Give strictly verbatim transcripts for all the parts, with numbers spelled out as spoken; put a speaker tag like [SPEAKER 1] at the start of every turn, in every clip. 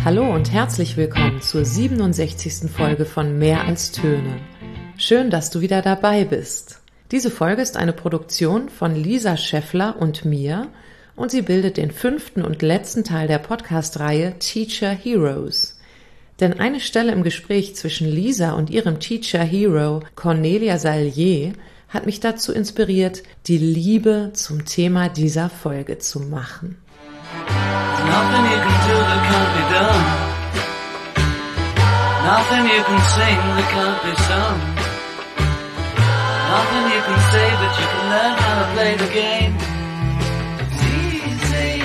[SPEAKER 1] Hallo und herzlich willkommen zur siebenundsechzigsten Folge von Mehr als Töne. Schön, dass du wieder dabei bist. Diese Folge ist eine Produktion von Lisa Scheffler und mir und sie bildet den fünften und letzten Teil der Podcast-Reihe Teacher Heroes. Denn eine Stelle im Gespräch zwischen Lisa und ihrem Teacher Hero Cornelia Sallier hat mich dazu inspiriert, die Liebe zum Thema dieser Folge zu machen.
[SPEAKER 2] Nothing you can do that can't be done. Nothing you can sing that can't be sung. Nothing you can say, but you can learn how to play the game. It's easy.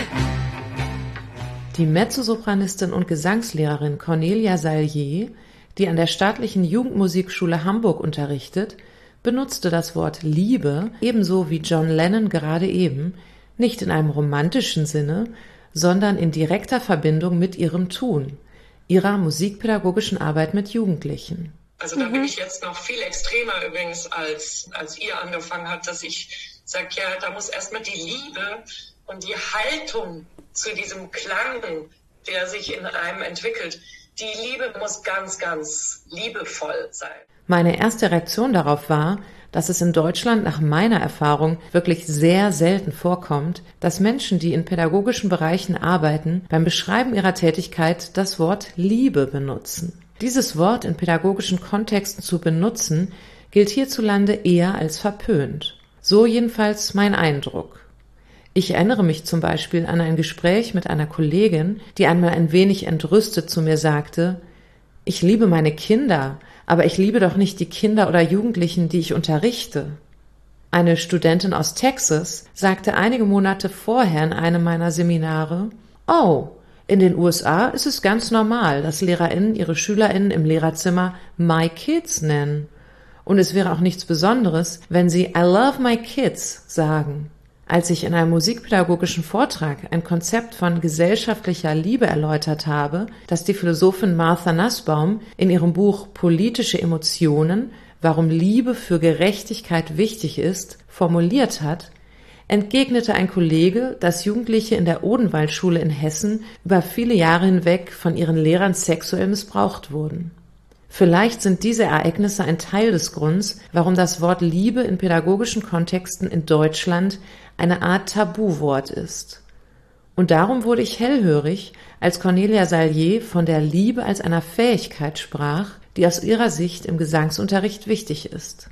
[SPEAKER 1] Die Mezzosopranistin und Gesangslehrerin Cornelia Sallier, die an der Staatlichen Jugendmusikschule Hamburg unterrichtet, benutzte das Wort Liebe, ebenso wie John Lennon gerade eben, nicht in einem romantischen Sinne, sondern in direkter Verbindung mit ihrem Tun, ihrer musikpädagogischen Arbeit mit Jugendlichen.
[SPEAKER 3] Also da bin ich jetzt noch viel extremer übrigens, als, als ihr angefangen habt, dass ich sage, ja, da muss erstmal die Liebe und die Haltung zu diesem Klang, der sich in einem entwickelt, die Liebe muss ganz, ganz liebevoll sein.
[SPEAKER 1] Meine erste Reaktion darauf war, dass es in Deutschland nach meiner Erfahrung wirklich sehr selten vorkommt, dass Menschen, die in pädagogischen Bereichen arbeiten, beim Beschreiben ihrer Tätigkeit das Wort Liebe benutzen. Dieses Wort in pädagogischen Kontexten zu benutzen, gilt hierzulande eher als verpönt. So jedenfalls mein Eindruck. Ich erinnere mich zum Beispiel an ein Gespräch mit einer Kollegin, die einmal ein wenig entrüstet zu mir sagte: Ich liebe meine Kinder, aber ich liebe doch nicht die Kinder oder Jugendlichen, die ich unterrichte. Eine Studentin aus Texas sagte einige Monate vorher in einem meiner Seminare: Oh, in den U S A ist es ganz normal, dass LehrerInnen ihre SchülerInnen im Lehrerzimmer My Kids nennen. Und es wäre auch nichts Besonderes, wenn sie I love my kids sagen. Als ich in einem musikpädagogischen Vortrag ein Konzept von gesellschaftlicher Liebe erläutert habe, das die Philosophin Martha Nussbaum in ihrem Buch Politische Emotionen, warum Liebe für Gerechtigkeit wichtig ist, formuliert hat, entgegnete ein Kollege, dass Jugendliche in der Odenwaldschule in Hessen über viele Jahre hinweg von ihren Lehrern sexuell missbraucht wurden. Vielleicht sind diese Ereignisse ein Teil des Grunds, warum das Wort Liebe in pädagogischen Kontexten in Deutschland eine Art Tabuwort ist. Und darum wurde ich hellhörig, als Cornelia Sallier von der Liebe als einer Fähigkeit sprach, die aus ihrer Sicht im Gesangsunterricht wichtig ist.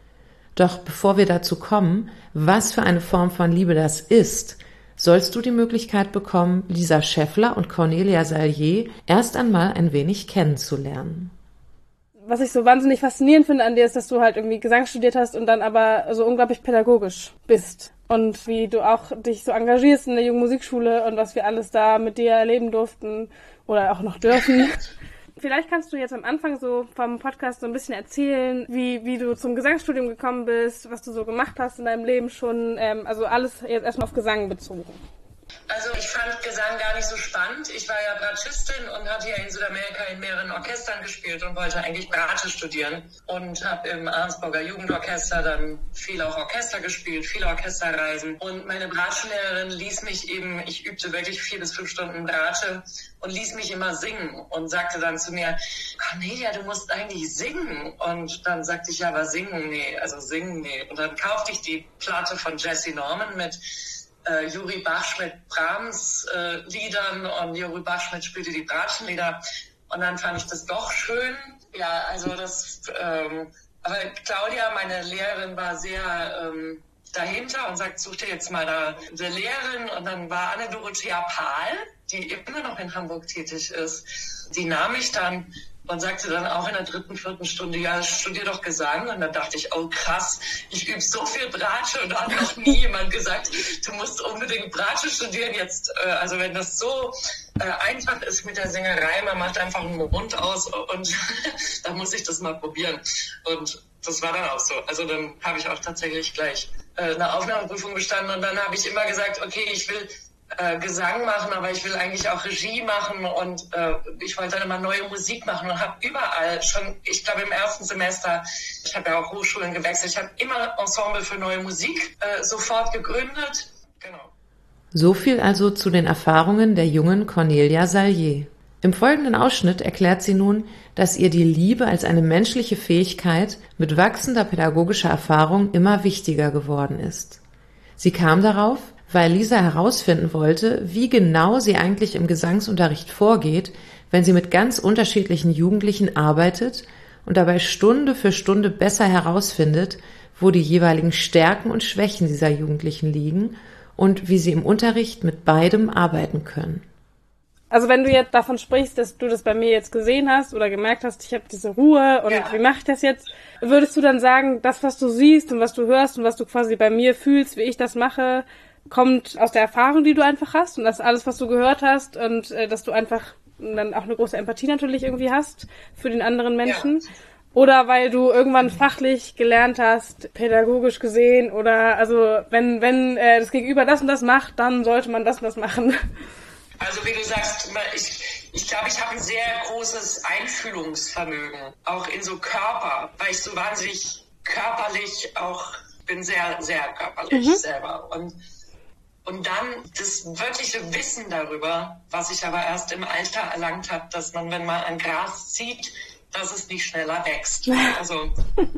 [SPEAKER 1] Doch bevor wir dazu kommen, was für eine Form von Liebe das ist, sollst du die Möglichkeit bekommen, Lisa Scheffler und Cornelia Sallier erst einmal ein wenig kennenzulernen.
[SPEAKER 4] Was ich so wahnsinnig faszinierend finde an dir ist, dass du halt irgendwie Gesang studiert hast und dann aber so unglaublich pädagogisch bist. Und wie du auch dich so engagierst in der Jugendmusikschule und was wir alles da mit dir erleben durften oder auch noch dürfen. Vielleicht kannst du jetzt am Anfang so vom Podcast so ein bisschen erzählen, wie wie du zum Gesangsstudium gekommen bist, was du so gemacht hast in deinem Leben schon. Ähm, also alles jetzt erstmal auf Gesang bezogen.
[SPEAKER 3] Also ich fand Gesang gar nicht so spannend. Ich war ja Bratschistin und hatte ja in Südamerika in mehreren Orchestern gespielt und wollte eigentlich Bratsche studieren. Und habe im Arnsburger Jugendorchester dann viel auch Orchester gespielt, viele Orchesterreisen. Und meine Bratschenlehrerin ließ mich eben, ich übte wirklich vier bis fünf Stunden Bratsche und ließ mich immer singen und sagte dann zu mir: Cornelia, du musst eigentlich singen. Und dann sagte ich: Ja, aber singen, nee, also singen, nee. Und dann kaufte ich die Platte von Jesse Norman mit Äh, Juri Bachschmidt Brahms äh, Liedern und Juri Bachschmidt spielte die Bratschenlieder und dann fand ich das doch schön. Ja, also das, ähm, aber Claudia, meine Lehrerin, war sehr ähm, dahinter und sagt, such dir jetzt mal da eine Lehrerin. Und dann war Anne-Dorothea Pahl, die immer noch in Hamburg tätig ist, die nahm mich dann und sagte dann auch in der dritten, vierten Stunde: Ja, studier doch Gesang. Und dann dachte ich: Oh krass, ich übe so viel Bratsche und da hat noch nie jemand gesagt, du musst unbedingt Bratsche studieren jetzt. Äh, also wenn das so äh, einfach ist mit der Sängerei, man macht einfach einen Mund aus und dann muss ich das mal probieren. Und das war dann auch so. Also dann habe ich auch tatsächlich gleich äh, eine Aufnahmeprüfung bestanden und dann habe ich immer gesagt, okay, ich will Äh, Gesang machen, aber ich will eigentlich auch Regie machen und äh, ich wollte dann immer neue Musik machen und habe überall schon, ich glaube im ersten Semester, ich habe ja auch Hochschulen gewechselt, ich habe immer Ensemble für neue Musik äh, sofort gegründet. Genau.
[SPEAKER 1] So viel also zu den Erfahrungen der jungen Cornelia Sallier. Im folgenden Ausschnitt erklärt sie nun, dass ihr die Liebe als eine menschliche Fähigkeit mit wachsender pädagogischer Erfahrung immer wichtiger geworden ist. Sie kam darauf, weil Lisa herausfinden wollte, wie genau sie eigentlich im Gesangsunterricht vorgeht, wenn sie mit ganz unterschiedlichen Jugendlichen arbeitet und dabei Stunde für Stunde besser herausfindet, wo die jeweiligen Stärken und Schwächen dieser Jugendlichen liegen und wie sie im Unterricht mit beidem arbeiten können.
[SPEAKER 4] Also wenn du jetzt davon sprichst, dass du das bei mir jetzt gesehen hast oder gemerkt hast, ich habe diese Ruhe und
[SPEAKER 3] Ja.
[SPEAKER 4] wie mache ich das jetzt, würdest du dann sagen, das, was du siehst und was du hörst und was du quasi bei mir fühlst, wie ich das mache, kommt aus der Erfahrung, die du einfach hast und das alles, was du gehört hast und äh, dass du einfach dann auch eine große Empathie natürlich irgendwie hast für den anderen Menschen? Ja. Oder weil du irgendwann fachlich gelernt hast, pädagogisch gesehen oder also wenn wenn äh, das Gegenüber das und das macht, dann sollte man das und das machen.
[SPEAKER 3] Also wie du sagst, ich, ich glaube, ich habe ein sehr großes Einfühlungsvermögen, auch in so Körper, weil ich so wahnsinnig körperlich auch bin, sehr, sehr körperlich mhm. selber. Und, und dann das wirkliche Wissen darüber, was ich aber erst im Alter erlangt habe, dass man, wenn man ein Gras sieht, dass es nicht schneller wächst. Also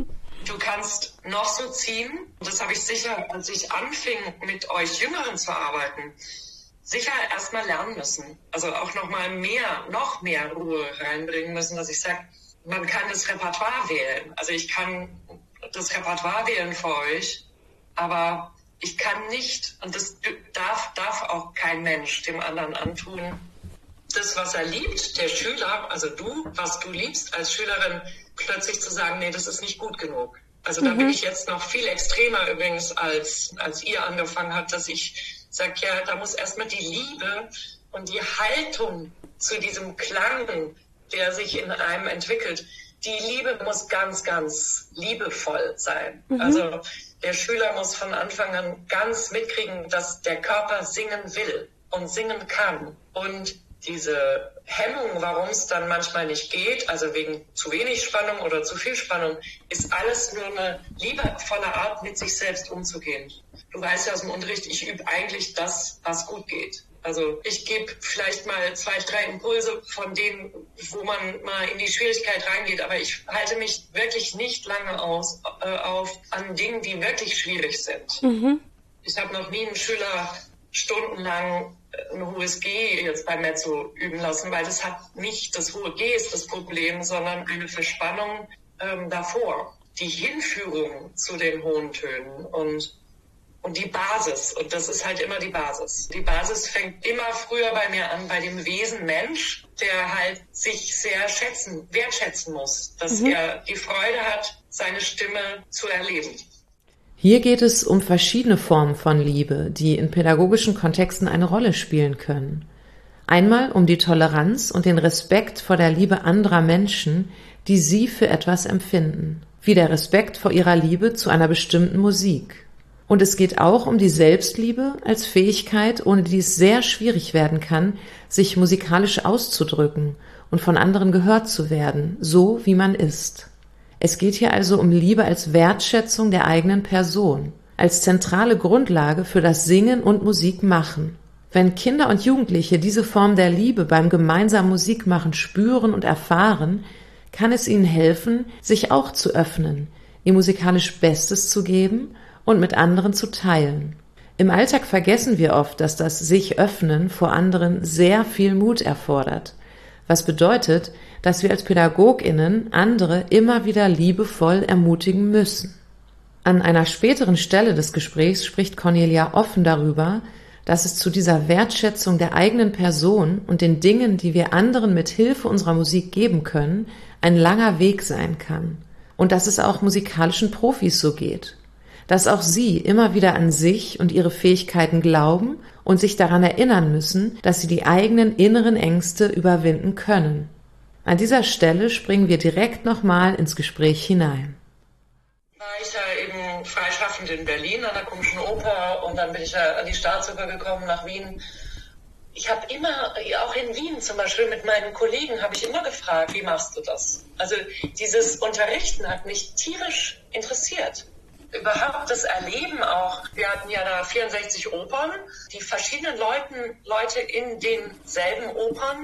[SPEAKER 3] du kannst noch so ziehen, das habe ich sicher, als ich anfing, mit euch Jüngeren zu arbeiten, sicher erstmal lernen müssen. Also auch nochmal mehr, noch mehr Ruhe reinbringen müssen, dass ich sage, man kann das Repertoire wählen. Also ich kann das Repertoire wählen für euch, aber ich kann nicht, und das darf, darf auch kein Mensch dem anderen antun, das, was er liebt, der Schüler, also du, was du liebst als Schülerin, plötzlich zu sagen, nee, das ist nicht gut genug. Also da mhm. bin ich jetzt noch viel extremer übrigens, als, als ihr angefangen habt, dass ich sag, ja, da muss erstmal die Liebe und die Haltung zu diesem Klang, der sich in einem entwickelt, die Liebe muss ganz, ganz liebevoll sein. Mhm. Also der Schüler muss von Anfang an ganz mitkriegen, dass der Körper singen will und singen kann. Und diese Hemmung, warum es dann manchmal nicht geht, also wegen zu wenig Spannung oder zu viel Spannung, ist alles nur eine liebevolle Art, mit sich selbst umzugehen. Du weißt ja aus dem Unterricht, ich übe eigentlich das, was gut geht. Also ich gebe vielleicht mal zwei, drei Impulse von denen, wo man mal in die Schwierigkeit reingeht, aber ich halte mich wirklich nicht lange aus äh, auf an Dingen, die wirklich schwierig sind. Mhm. Ich habe noch nie einen Schüler stundenlang ein hohes G jetzt bei Mezzo üben lassen, weil das hat nicht das hohe G ist das Problem, sondern eine Verspannung ähm, davor. Die Hinführung zu den hohen Tönen und und die Basis. Und das ist halt immer die Basis. Die Basis fängt immer früher bei mir an, bei dem Wesen Mensch, der halt sich sehr schätzen, wertschätzen muss, dass mhm. er die Freude hat, seine Stimme zu erleben.
[SPEAKER 1] Hier geht es um verschiedene Formen von Liebe, die in pädagogischen Kontexten eine Rolle spielen können. Einmal um die Toleranz und den Respekt vor der Liebe anderer Menschen, die sie für etwas empfinden, wie der Respekt vor ihrer Liebe zu einer bestimmten Musik. Und es geht auch um die Selbstliebe als Fähigkeit, ohne die es sehr schwierig werden kann, sich musikalisch auszudrücken und von anderen gehört zu werden, so wie man ist. Es geht hier also um Liebe als Wertschätzung der eigenen Person, als zentrale Grundlage für das Singen und Musikmachen. Wenn Kinder und Jugendliche diese Form der Liebe beim gemeinsamen Musikmachen spüren und erfahren, kann es ihnen helfen, sich auch zu öffnen, ihr musikalisch Bestes zu geben und mit anderen zu teilen. Im Alltag vergessen wir oft, dass das sich öffnen vor anderen sehr viel Mut erfordert, was bedeutet, dass wir als PädagogInnen andere immer wieder liebevoll ermutigen müssen. An einer späteren Stelle des Gesprächs spricht Cornelia offen darüber, dass es zu dieser Wertschätzung der eigenen Person und den Dingen, die wir anderen mit Hilfe unserer Musik geben können, ein langer Weg sein kann. Und dass es auch musikalischen Profis so geht. Dass auch sie immer wieder an sich und ihre Fähigkeiten glauben und sich daran erinnern müssen, dass sie die eigenen inneren Ängste überwinden können. An dieser Stelle springen wir direkt nochmal ins Gespräch hinein.
[SPEAKER 3] War ich ja eben freischaffend in Berlin an der Komischen Oper und dann bin ich ja an die Staatsoper gekommen nach Wien. Ich habe immer, auch in Wien zum Beispiel mit meinen Kollegen, habe ich immer gefragt, wie machst du das? Also dieses Unterrichten hat mich tierisch interessiert. Überhaupt das Erleben auch, wir hatten ja da vierundsechzig Opern, die verschiedenen Leuten, Leute in denselben Opern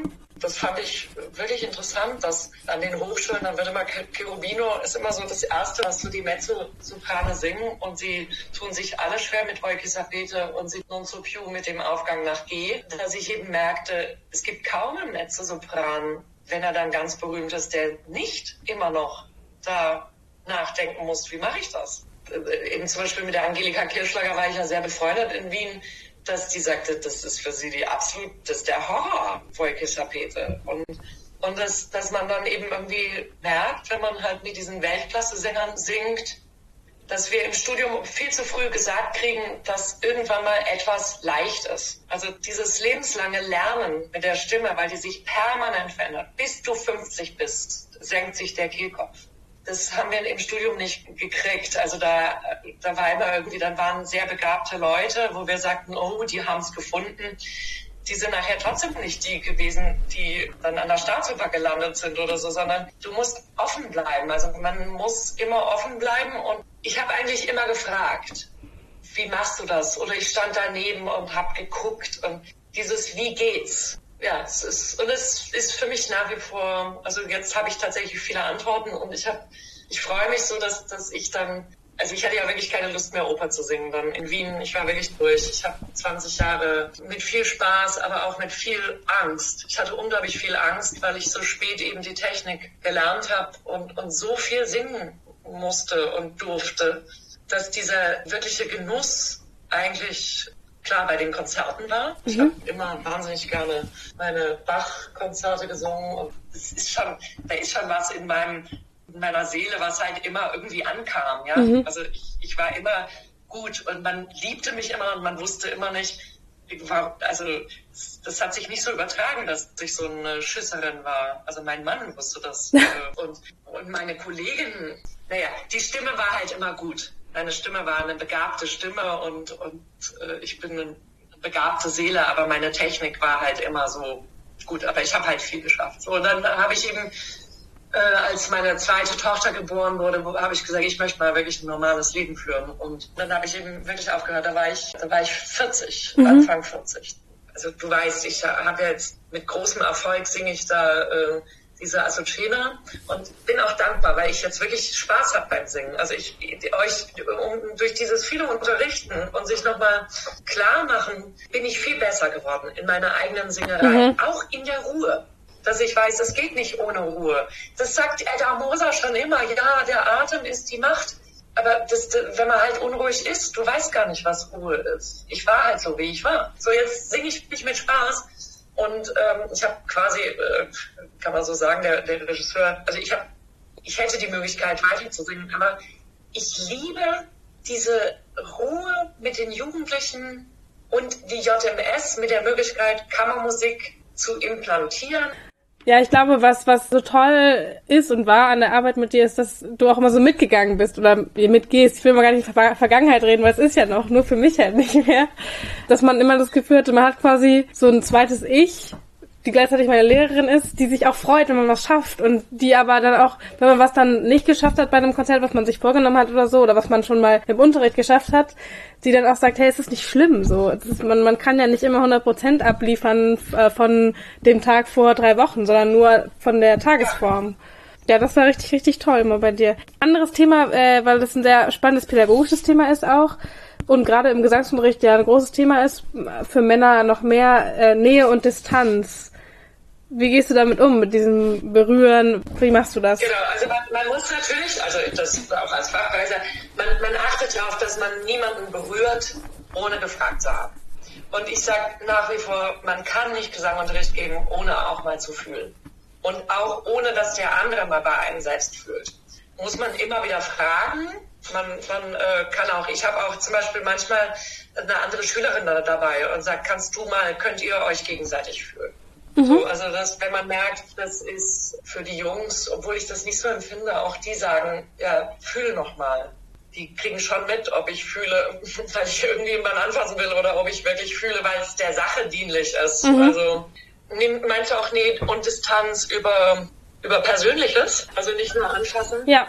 [SPEAKER 3] das fand ich wirklich interessant, dass an den Hochschulen, dann wird immer Cherubino, ist immer so das Erste, was so die Mezzosoprane singen und sie tun sich alle schwer mit Voikisapete und sie non so più mit dem Aufgang nach G, dass ich eben merkte, es gibt kaum einen Mezzosopran, wenn er dann ganz berühmt ist, der nicht immer noch da nachdenken muss, wie mache ich das? Eben zum Beispiel mit der Angelika Kirschlager war ich ja sehr befreundet in Wien, dass die sagte, das ist für sie die absolut, das ist der Horror, Voikisapete. Und, und das, dass man dann eben irgendwie merkt, wenn man halt mit diesen Weltklasse-Sängern singt, dass wir im Studium viel zu früh gesagt kriegen, dass irgendwann mal etwas leicht ist. Also dieses lebenslange Lernen mit der Stimme, weil die sich permanent verändert. Bis du fünfzig bist, senkt sich der Kehlkopf. Das haben wir im Studium nicht gekriegt. Also da, da war immer irgendwie, dann waren sehr begabte Leute, wo wir sagten, oh, die haben es gefunden. Die sind nachher trotzdem nicht die gewesen, die dann an der Staatsoper gelandet sind oder so, sondern du musst offen bleiben. Also man muss immer offen bleiben und ich habe eigentlich immer gefragt, wie machst du das? Oder ich stand daneben und habe geguckt und dieses, wie geht's? Ja, es ist, und es ist für mich nach wie vor, also jetzt habe ich tatsächlich viele Antworten und ich habe, ich freue mich so, dass, dass ich dann, also ich hatte ja wirklich keine Lust mehr Oper zu singen dann in Wien, ich war wirklich durch. Ich habe zwanzig Jahre mit viel Spaß, aber auch mit viel Angst. Ich hatte unglaublich viel Angst, weil ich so spät eben die Technik gelernt habe und, und so viel singen musste und durfte, dass dieser wirkliche Genuss eigentlich klar bei den Konzerten war. Ich habe immer wahnsinnig gerne meine Bach-Konzerte gesungen und es ist schon, da ist schon was in meinem, in meiner Seele, was halt immer irgendwie ankam, ja. Mhm. Also ich, ich war immer gut und man liebte mich immer und man wusste immer nicht, ich war, also das hat sich nicht so übertragen, dass ich so eine Schisserin war. Also mein Mann wusste das und, und meine Kolleginnen, naja, die Stimme war halt immer gut. Meine Stimme war eine begabte Stimme und, und äh, ich bin eine begabte Seele, aber meine Technik war halt immer so gut. Aber ich habe halt viel geschafft. So, und dann habe ich eben, äh, als meine zweite Tochter geboren wurde, habe ich gesagt, ich möchte mal wirklich ein normales Leben führen. Und dann habe ich eben wirklich aufgehört. Da war ich, da war ich vierzig, mhm. Anfang vierzig. Also du weißt, ich habe jetzt mit großem Erfolg singe ich da äh, diese Azucena und bin auch dankbar, weil ich jetzt wirklich Spaß habe beim Singen. Also ich euch um, durch dieses viele Unterrichten und sich nochmal klar machen, bin ich viel besser geworden in meiner eigenen Singerei. Mhm. Auch in der Ruhe. Dass ich weiß, es geht nicht ohne Ruhe. Das sagt Edda Moser schon immer. Ja, der Atem ist die Macht. Aber das, wenn man halt unruhig ist, du weißt gar nicht, was Ruhe ist. Ich war halt so, wie ich war. So, jetzt singe ich mich mit Spaß. Und ähm, ich habe quasi, äh, kann man so sagen, der, der Regisseur, also ich habe, ich hätte die Möglichkeit weiter zu singen, aber ich liebe diese Ruhe mit den Jugendlichen und die J M S mit der Möglichkeit, Kammermusik zu implantieren.
[SPEAKER 4] Ja, ich glaube, was was so toll ist und war an der Arbeit mit dir, ist, dass du auch immer so mitgegangen bist oder mitgehst. Ich will mal gar nicht Ver- Vergangenheit reden, weil es ist ja noch, nur für mich halt nicht mehr. Dass man immer das Gefühl hatte, man hat quasi so ein zweites Ich, die gleichzeitig meine Lehrerin ist, die sich auch freut, wenn man was schafft und die aber dann auch, wenn man was dann nicht geschafft hat bei einem Konzert, was man sich vorgenommen hat oder so, oder was man schon mal im Unterricht geschafft hat, die dann auch sagt, hey, es ist nicht schlimm, so. Es ist, man, man kann ja nicht immer hundert Prozent abliefern äh, von dem Tag vor drei Wochen, sondern nur von der Tagesform. Ja, das war richtig, richtig toll immer bei dir. Anderes Thema, äh, weil das ein sehr spannendes pädagogisches Thema ist auch und gerade im Gesangsunterricht ja ein großes Thema ist, für Männer noch mehr äh, Nähe und Distanz. Wie gehst du damit um, mit diesem Berühren? Wie machst du das?
[SPEAKER 3] Genau, also man, man muss natürlich, also das auch als Fachbereicher, man, man achtet darauf, dass man niemanden berührt, ohne gefragt zu haben. Und ich sage nach wie vor, man kann nicht Gesangunterricht geben, ohne auch mal zu fühlen. Und auch ohne, dass der andere mal bei einem selbst fühlt. Muss man immer wieder fragen. Man, man äh, kann auch, ich habe auch zum Beispiel manchmal eine andere Schülerin da dabei und sagt, kannst du mal, könnt ihr euch gegenseitig fühlen? Mhm. So, also das, wenn man merkt, das ist für die Jungs, obwohl ich das nicht so empfinde, auch die sagen, ja, fühl noch mal. Die kriegen schon mit, ob ich fühle, weil ich irgendjemanden anfassen will oder ob ich wirklich fühle, weil es der Sache dienlich ist. Mhm. Also nimmt manche auch Nähe und Distanz über, über Persönliches, also nicht nur anfassen.
[SPEAKER 4] Ja.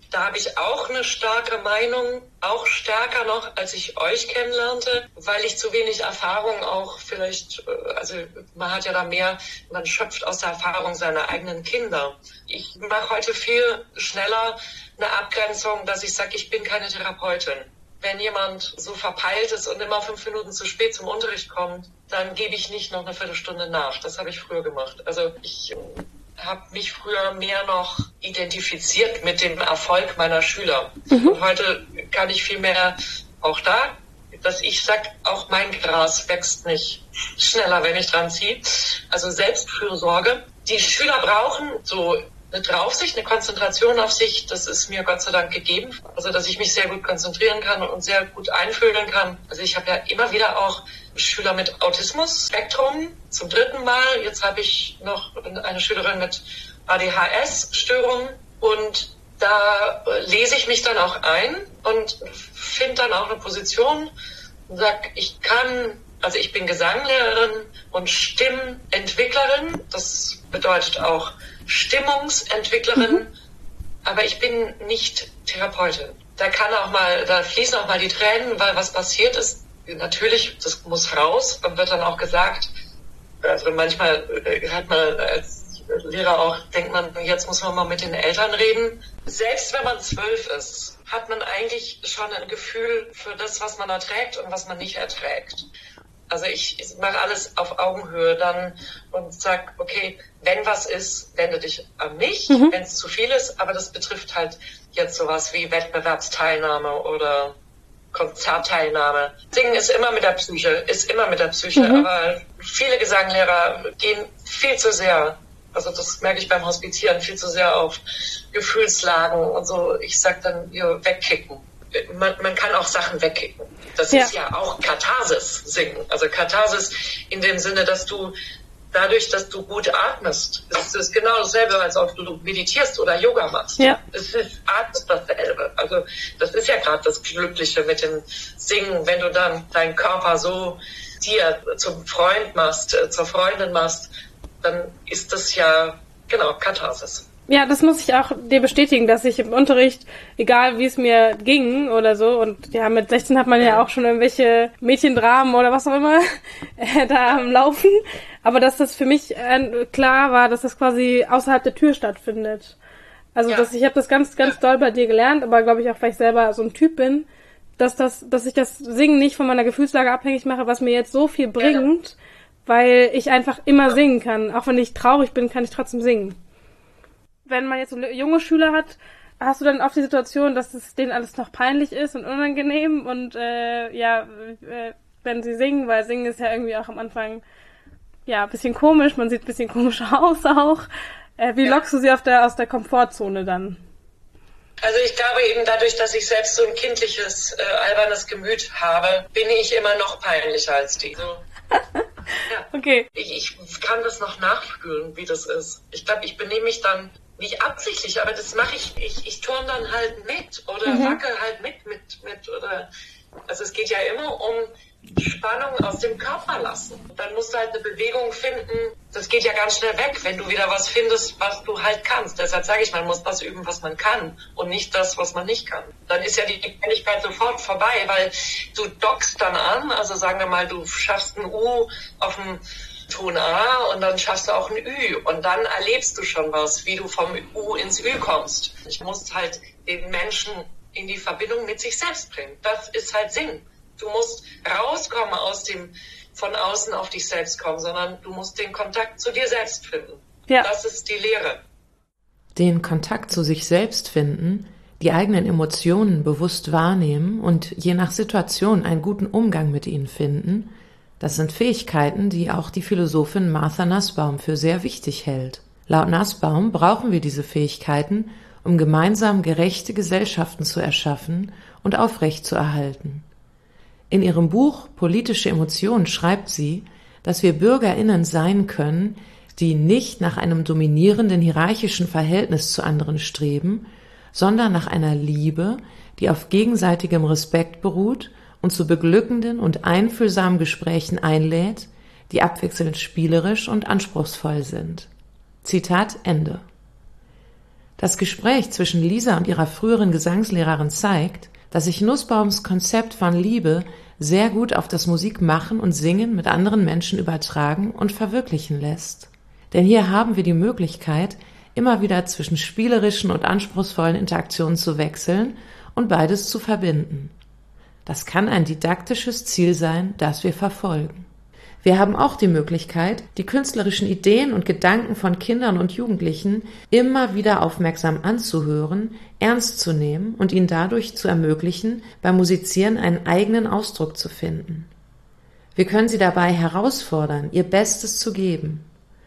[SPEAKER 3] Da habe ich auch eine starke Meinung, auch stärker noch, als ich euch kennenlernte, weil ich zu wenig Erfahrung auch vielleicht, also man hat ja da mehr, man schöpft aus der Erfahrung seiner eigenen Kinder. Ich mache heute viel schneller eine Abgrenzung, dass ich sage, ich bin keine Therapeutin. Wenn jemand so verpeilt ist und immer fünf Minuten zu spät zum Unterricht kommt, dann gebe ich nicht noch eine Viertelstunde nach. Das habe ich früher gemacht. Also ich habe mich früher mehr noch identifiziert mit dem Erfolg meiner Schüler. Mhm. Und heute kann ich viel mehr auch da, dass ich sage, auch mein Gras wächst nicht schneller, wenn ich dran ziehe. Also Selbstfürsorge. Die Schüler brauchen so eine Draufsicht, eine Konzentration auf sich. Das ist mir Gott sei Dank gegeben. Also dass ich mich sehr gut konzentrieren kann und sehr gut einfühlen kann. Also ich habe ja immer wieder auch Schüler mit Autismus-Spektrum zum dritten Mal. Jetzt habe ich noch eine Schülerin mit A D H S-Störung und da lese ich mich dann auch ein und finde dann auch eine Position und sage, ich kann, also ich bin Gesanglehrerin und Stimmentwicklerin. Das bedeutet auch Stimmungsentwicklerin, mhm. aber ich bin nicht Therapeutin. Da kann auch mal, da fließen auch mal die Tränen, weil was passiert ist, natürlich, das muss raus und wird dann auch gesagt, also manchmal hat man als Lehrer auch, denkt man, jetzt muss man mal mit den Eltern reden. Selbst wenn man zwölf ist, hat man eigentlich schon ein Gefühl für das, was man erträgt und was man nicht erträgt. Also ich, ich mache alles auf Augenhöhe dann und sag, okay, wenn was ist, wende dich an mich, mhm. wenn es zu viel ist, aber das betrifft halt jetzt sowas wie Wettbewerbsteilnahme oder Konzertteilnahme. Singen ist immer mit der Psyche, ist immer mit der Psyche, mhm. aber viele Gesanglehrer gehen viel zu sehr, also das merke ich beim Hospitieren, viel zu sehr auf Gefühlslagen und so. Ich sag dann, ja, wegkicken. Man, man kann auch Sachen wegkicken. Das ja. ist ja auch Katharsis singen. Also Katharsis in dem Sinne, dass du dadurch, dass du gut atmest, es ist genau dasselbe, als ob du meditierst oder Yoga machst. Ja. Es ist alles dasselbe. Also das ist ja gerade das Glückliche mit dem Singen, wenn du dann deinen Körper so dir zum Freund machst, zur Freundin machst, dann ist das ja genau Katharsis.
[SPEAKER 4] Ja, das muss ich auch dir bestätigen, dass ich im Unterricht, egal wie es mir ging oder so, und ja, mit sechzehn hat man ja auch schon irgendwelche Mädchendramen oder was auch immer äh, da am Laufen, aber dass das für mich äh, klar war, dass das quasi außerhalb der Tür stattfindet. Also, ja. dass ich habe das ganz, ganz doll bei dir gelernt, aber glaube ich auch, weil ich selber so ein Typ bin, dass das, dass ich das Singen nicht von meiner Gefühlslage abhängig mache, was mir jetzt so viel bringt, ja. weil ich einfach immer singen kann. Auch wenn ich traurig bin, kann ich trotzdem singen. Wenn man jetzt so junge Schüler hat, hast du dann oft die Situation, dass es denen alles noch peinlich ist und unangenehm und äh, ja, äh, wenn sie singen, weil Singen ist ja irgendwie auch am Anfang ja ein bisschen komisch, man sieht ein bisschen komisch aus auch. Äh, wie ja. lockst du sie auf der, aus der Komfortzone dann?
[SPEAKER 3] Also ich glaube eben dadurch, dass ich selbst so ein kindliches, äh, albernes Gemüt habe, bin ich immer noch peinlicher als die. So. Ja.
[SPEAKER 4] Okay.
[SPEAKER 3] Ich, ich kann das noch nachfühlen, wie das ist. Ich glaube, ich benehme mich dann nicht absichtlich, aber das mache ich, ich, ich turn dann halt mit oder mhm. wackel halt mit, mit, mit, oder, also es geht ja immer um Spannung aus dem Körper lassen. Dann musst du halt eine Bewegung finden, das geht ja ganz schnell weg, wenn du wieder was findest, was du halt kannst. Deshalb sage ich, man muss das üben, was man kann und nicht das, was man nicht kann. Dann ist ja die Gefälligkeit sofort vorbei, weil du dockst dann an, also sagen wir mal, du schaffst ein U auf dem Ton A und dann schaffst du auch ein Ü und dann erlebst du schon was, wie du vom U ins Ü kommst. Ich muss halt den Menschen in die Verbindung mit sich selbst bringen. Das ist halt Sinn. Du musst rauskommen aus dem von außen auf dich selbst kommen, sondern du musst den Kontakt zu dir selbst finden. Ja. Das ist die Lehre.
[SPEAKER 1] Den Kontakt zu sich selbst finden, die eigenen Emotionen bewusst wahrnehmen und je nach Situation einen guten Umgang mit ihnen finden, das sind Fähigkeiten, die auch die Philosophin Martha Nussbaum für sehr wichtig hält. Laut Nussbaum brauchen wir diese Fähigkeiten, um gemeinsam gerechte Gesellschaften zu erschaffen und aufrechtzuerhalten. In ihrem Buch Politische Emotionen schreibt sie, dass wir BürgerInnen sein können, die nicht nach einem dominierenden hierarchischen Verhältnis zu anderen streben, sondern nach einer Liebe, die auf gegenseitigem Respekt beruht und zu beglückenden und einfühlsamen Gesprächen einlädt, die abwechselnd spielerisch und anspruchsvoll sind. Zitat Ende. Das Gespräch zwischen Lisa und ihrer früheren Gesangslehrerin zeigt, dass sich Nussbaums Konzept von Liebe sehr gut auf das Musikmachen und Singen mit anderen Menschen übertragen und verwirklichen lässt. Denn hier haben wir die Möglichkeit, immer wieder zwischen spielerischen und anspruchsvollen Interaktionen zu wechseln und beides zu verbinden. Das kann ein didaktisches Ziel sein, das wir verfolgen. Wir haben auch die Möglichkeit, die künstlerischen Ideen und Gedanken von Kindern und Jugendlichen immer wieder aufmerksam anzuhören, ernst zu nehmen und ihnen dadurch zu ermöglichen, beim Musizieren einen eigenen Ausdruck zu finden. Wir können sie dabei herausfordern, ihr Bestes zu geben.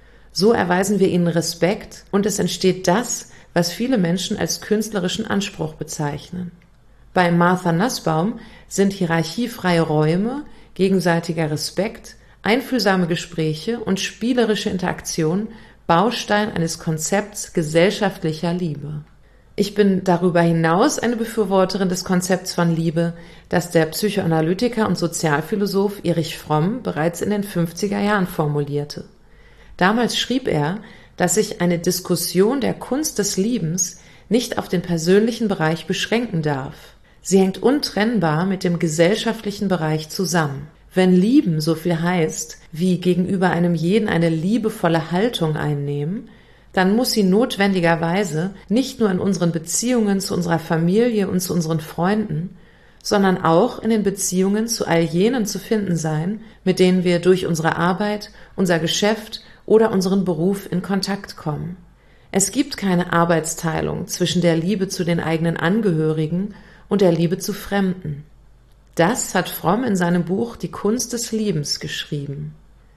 [SPEAKER 1] So erweisen wir ihnen Respekt und es entsteht das, was viele Menschen als künstlerischen Anspruch bezeichnen. Bei Martha Nussbaum sind hierarchiefreie Räume, gegenseitiger Respekt, einfühlsame Gespräche und spielerische Interaktion Baustein eines Konzepts gesellschaftlicher Liebe. Ich bin darüber hinaus eine Befürworterin des Konzepts von Liebe, das der Psychoanalytiker und Sozialphilosoph Erich Fromm bereits in den fünfziger Jahren formulierte. Damals schrieb er, dass sich eine Diskussion der Kunst des Liebens nicht auf den persönlichen Bereich beschränken darf. Sie hängt untrennbar mit dem gesellschaftlichen Bereich zusammen. Wenn Lieben so viel heißt, wie gegenüber einem jeden eine liebevolle Haltung einnehmen, dann muss sie notwendigerweise nicht nur in unseren Beziehungen zu unserer Familie und zu unseren Freunden, sondern auch in den Beziehungen zu all jenen zu finden sein, mit denen wir durch unsere Arbeit, unser Geschäft oder unseren Beruf in Kontakt kommen. Es gibt keine Arbeitsteilung zwischen der Liebe zu den eigenen Angehörigen und der Liebe zu Fremden. Das hat Fromm in seinem Buch Die Kunst des Liebens geschrieben.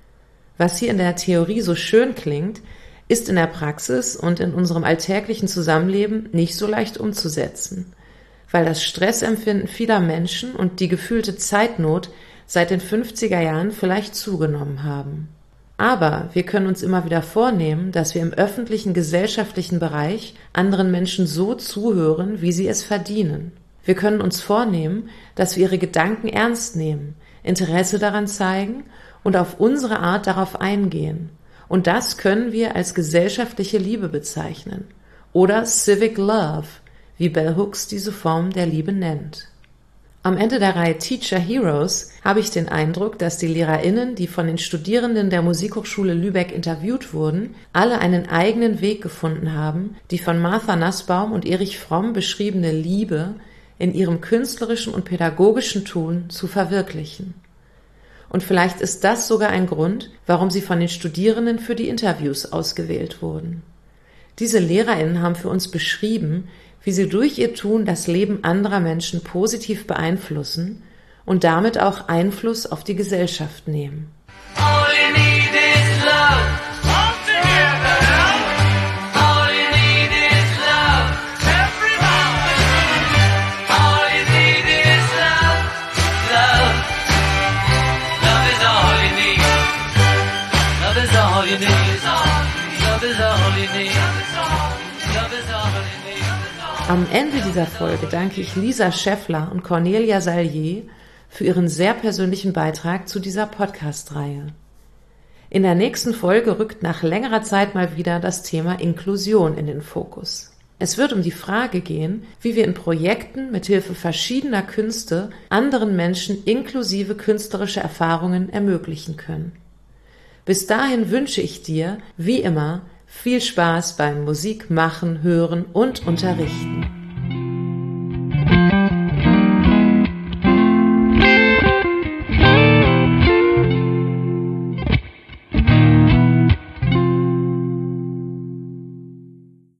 [SPEAKER 1] Was hier in der Theorie so schön klingt, ist in der Praxis und in unserem alltäglichen Zusammenleben nicht so leicht umzusetzen, weil das Stressempfinden vieler Menschen und die gefühlte Zeitnot seit den fünfziger Jahren vielleicht zugenommen haben. Aber wir können uns immer wieder vornehmen, dass wir im öffentlichen gesellschaftlichen Bereich anderen Menschen so zuhören, wie sie es verdienen. Wir können uns vornehmen, dass wir ihre Gedanken ernst nehmen, Interesse daran zeigen und auf unsere Art darauf eingehen. Und das können wir als gesellschaftliche Liebe bezeichnen. Oder Civic Love, wie Bell Hooks diese Form der Liebe nennt. Am Ende der Reihe Teacher Heroes habe ich den Eindruck, dass die LehrerInnen, die von den Studierenden der Musikhochschule Lübeck interviewt wurden, alle einen eigenen Weg gefunden haben, die von Martha Nussbaum und Erich Fromm beschriebene Liebe in ihrem künstlerischen und pädagogischen Tun zu verwirklichen. Und vielleicht ist das sogar ein Grund, warum sie von den Studierenden für die Interviews ausgewählt wurden. Diese LehrerInnen haben für uns beschrieben, wie sie durch ihr Tun das Leben anderer Menschen positiv beeinflussen und damit auch Einfluss auf die Gesellschaft nehmen.
[SPEAKER 2] All you need is love. All together. All you need is love. Everybody. All you need is love. Love. Love is all you need. Love is all you need. Love is all you need. Love is all you need.
[SPEAKER 1] Am Ende dieser Folge danke ich Lisa Scheffler und Cornelia Sallier für ihren sehr persönlichen Beitrag zu dieser Podcast-Reihe. In der nächsten Folge rückt nach längerer Zeit mal wieder das Thema Inklusion in den Fokus. Es wird um die Frage gehen, wie wir in Projekten mithilfe verschiedener Künste anderen Menschen inklusive künstlerische Erfahrungen ermöglichen können. Bis dahin wünsche ich dir, wie immer, viel Spaß beim Musik machen, hören und unterrichten.